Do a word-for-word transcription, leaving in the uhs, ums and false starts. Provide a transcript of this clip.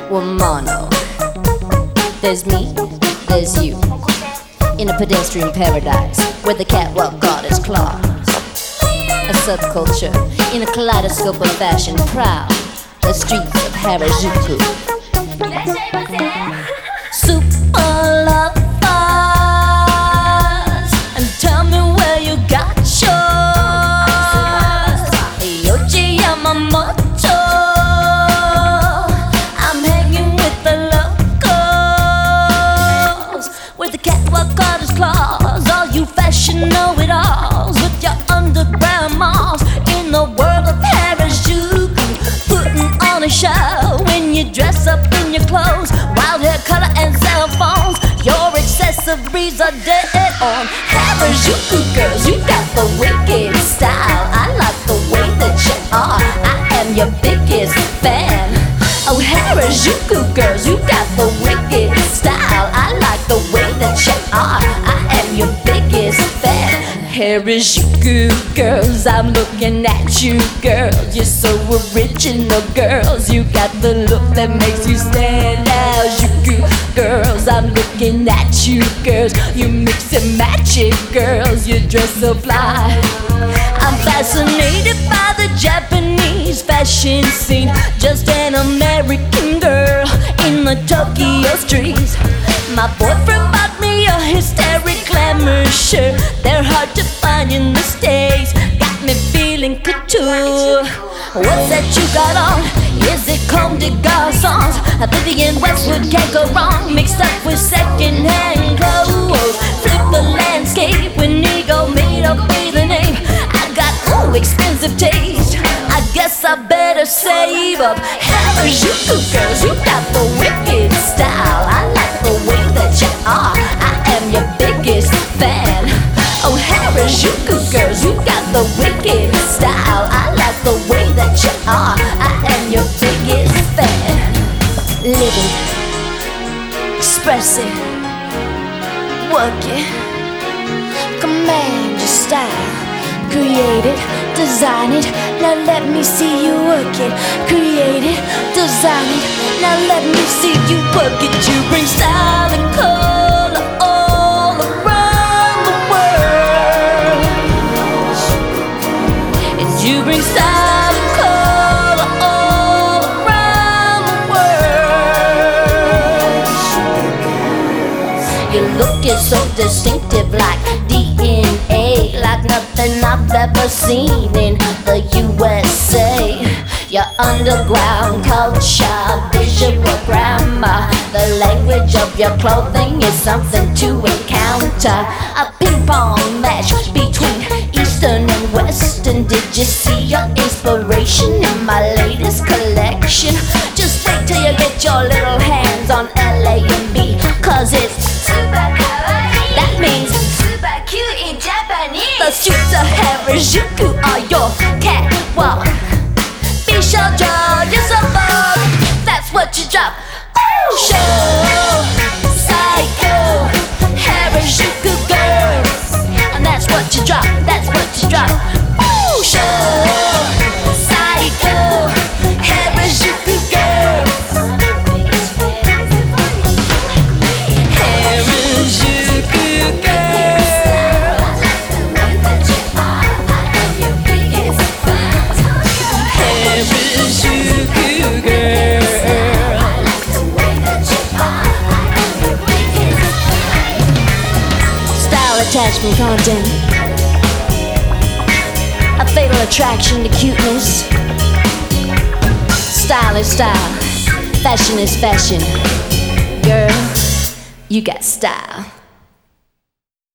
We're mono. There's me, there's you, in a pedestrian paradise where the catwalk got its claws. A subculture in a kaleidoscope of fashion, proud the streets of Harajuku. Super lovers, and tell me where you got yours. Yohji Yamamoto, I'm hanging with the locals, where the catwalk got its claws. All you fashion know-it-alls with your underground malls in the world of Harajuku, putting on a show when you dress up in your clothes, wild hair color and cell phones. Your accessories are dead on. Harajuku girls, you got the wicked style. I like the way that you are. I am your biggest fan. Oh, Harajuku girls, you got the wicked style. I like the way that you are. I am your biggest fan. Harajuku girls, I'm looking at you girls. You're so original girls. You got the look that makes you stand out. Juku girls, I'm looking at you girls. You mix and match it girls. You dress so fly. I'm fascinated by the Japanese fashion scene. Just an American girl in the Tokyo streets. My boyfriend bought me a hysteric glamour shirt. They're hard to find in the States. Got me feeling couture. What's that you got on? Is it Comme des Garçons? Vivienne Westwood can't go wrong. Mixed up with second-hand clothes. Flip the landscape when ego made up be the name. I got ooh expensive taste. I guess I better save up. Harajuku girls, you got the wicked style. I like the way that you are. I am your biggest fan. Oh, Harajuku girls, you got the wicked style. I like the way that you are. I am your biggest fan. Living, express it, work it, command your style. Create it, design it, now let me see you work it. Create it, design it, now let me see you work it. You bring style and color all around the world. And you bring style and color all around the world. Your look is so distinctive, like D N A, like nothing I've ever seen in the U S A. Your underground culture, visual grammar, the language of your clothing is something to encounter. A ping pong match between Eastern and Western. Did you see your inspiration in my latest collection? Just wait till you get your little hands on L A and B, cause it's super kawaii. That means super cute in Japanese. The streets of Harajuku are your catwalk. Be sure draw yourself up. That's what you drop. Ooh, show, psycho, Harajuku girls. And that's what you drop. That's what you drop. Ooh, show, psycho, Harajuku girls. Attachment content, a fatal attraction to cuteness. Style is style, fashion is fashion. Girl, you got style.